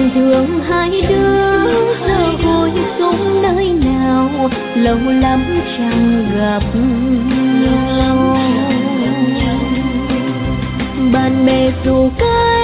tình thương hai đứa giờ hồi sống nơi nào, lâu lắm chẳng gặp nhau. Bạn bè dù cách